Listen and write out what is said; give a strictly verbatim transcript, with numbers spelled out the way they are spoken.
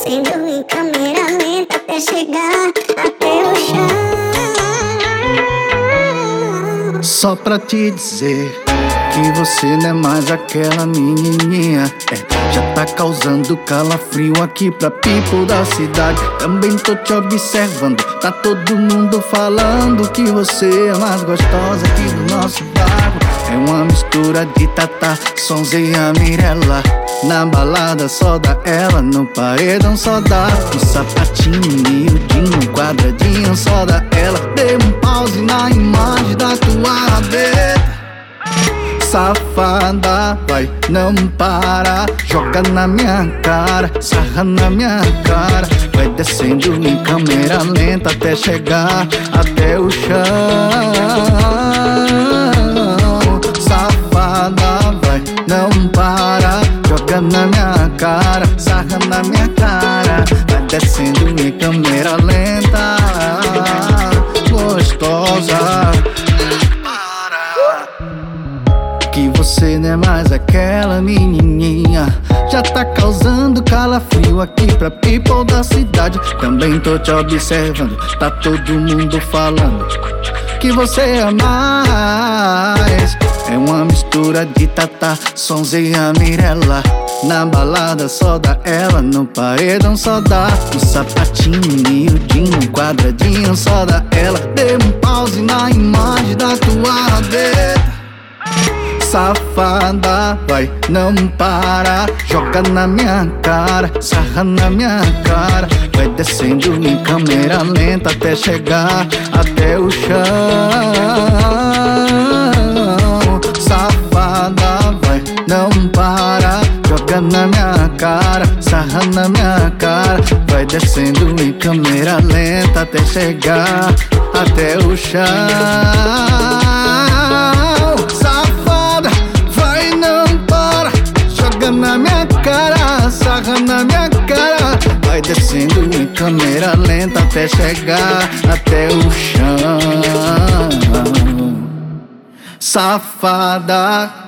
descendo em câmera lenta até chegar até o chão. Só pra te dizer que você não é mais aquela menininha, é, já tá causando calafrio aqui pra people da cidade. Também tô te observando, tá todo mundo falando que você é mais gostosa aqui do nosso bairro. É uma mistura de Tata, Sonzeia, Mirella. Na balada só dá ela, no paredão só dá um sapatinho miudinho, quadradinho só dá ela. Dê um pause na imagem da tua rabeta. Safada, vai, não para, joga na minha cara, sarra na minha cara. Vai descendo em câmera lenta até chegar até o chão. Safada, vai, não para, joga na minha cara, sarra na minha cara. Vai descendo em câmera lenta, gostosa. Que você não é mais aquela menininha, já tá causando calafrio aqui pra people da cidade. Também tô te observando, tá todo mundo falando que você é mais. É uma mistura de Tata, Sonzeia, Mirella. Na balada só dá ela, no paredão só dá um sapatinho miudinho, quadradinho só dá ela. Dê um pause na imagem da tua rabeta. Safada, vai, não para, joga na minha cara, sarra na minha cara. Vai descendo em câmera lenta até chegar até o chão. Safada, vai, não para, joga na minha cara, sarra na minha cara. Vai descendo em câmera lenta até chegar até o chão. Na minha cara, sarra na minha cara. Vai descendo em câmera lenta até chegar até o chão. Safada.